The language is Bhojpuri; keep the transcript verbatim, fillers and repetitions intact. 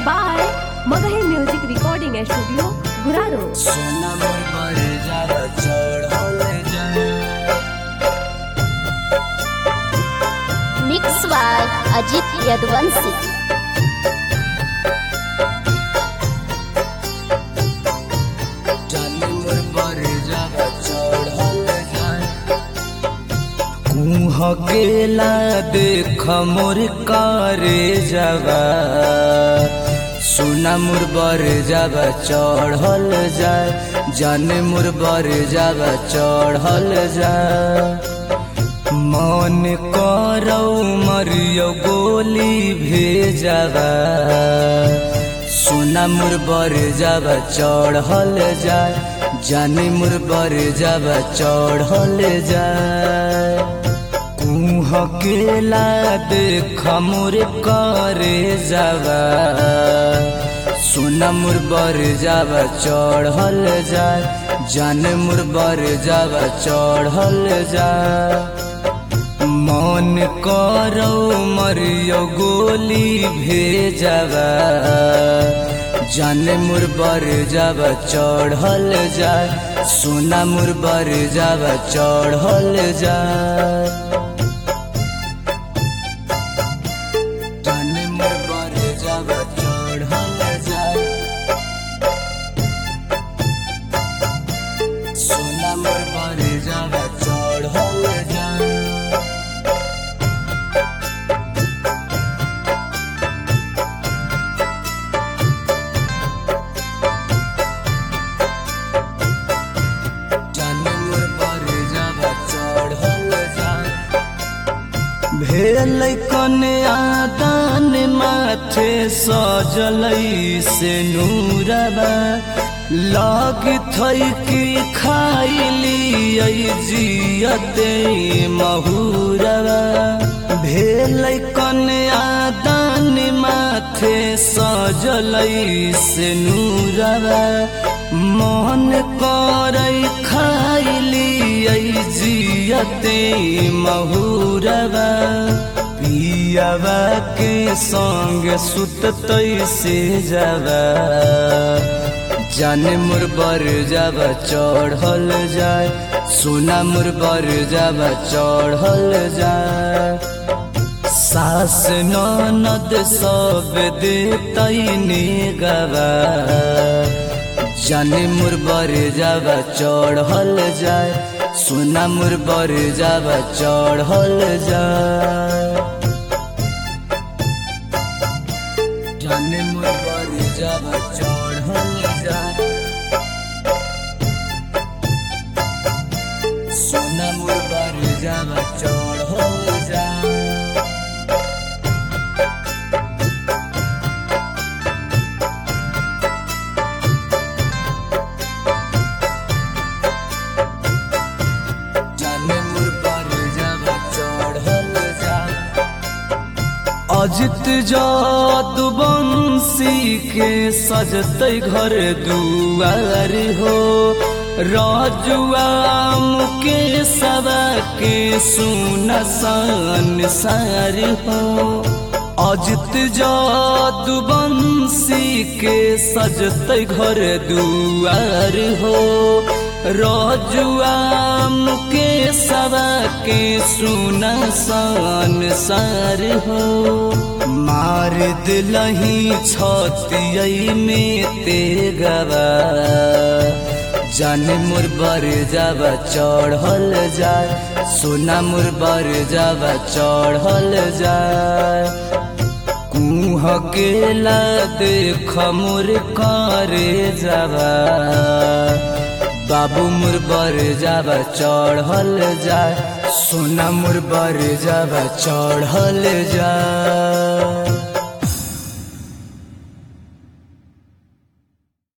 by Magahi Music Recording Studio, Guraro. सोना मोर बर जावा चढ़ल जाए मिक्स बाय अजित यदुवंशी। जानी मोर बर जावा चढ़ल जाए कुह गेला देख मोर करे जावा सोना मोर बर जावा चढ़ल जाए जाने मोर बर जावा चढ़ल जाए मन करौ मरियो गोली भेजावा सोना मोर बर जावा चढ़ल जाए जाने मोर बर जावा चढ़ल जाए कुह केला देख मोर करे जावा सोना मोर बर जावा चढ़ल जाए जाने मोर बर जावा चढ़ल जाए मन करौ मरियो गोली भेजावा जाने मोर बर जावा चढ़ल जाए सोना मोर बर जावा चढ़ल जाए जाने मोर बर जावा चढ़ल जाए सोना मोर बर जावा चढ़ल जाए भेल कन्या दान माथे सजलै से नूरबा लग थई की खाइली जियते महुरबा भेल कन्या दान माथे सजलै से नूरबा मन करे खाइली जियते महुरबा पियावा के संग सुततै से जावा जाने मोर बर जावा चढ़ल जाए सोना मोर बर जावा चढ़ल जाए सास ननद सब देतै नेगवा जाने मोर बर जावा चढ़ल जाए सोना मोर बर जावा चढ़ल जाए जाने मोर बर जावा चढ़ल जाए सोना मोर बर जावा चढ़ल जाए अजित यदुवंशी के सजते घर दुआर हो राजुआ मुकेशवा के सुनसान सार हो अजित यदुवंशी के सजते घर दुआर हो राजुआ मुकेशवा के सुनसान सार हो मार दिलही छतियै में तेगवा जाने मोर बर जावा चढ़ल जाए सोना मोर बर जावा चढ़ल जाए कुह केला देख मोर करे जावा बाबू मोर बर जावा चढ़ल जाए सोना मोर बर जावा चढ़ल जाए।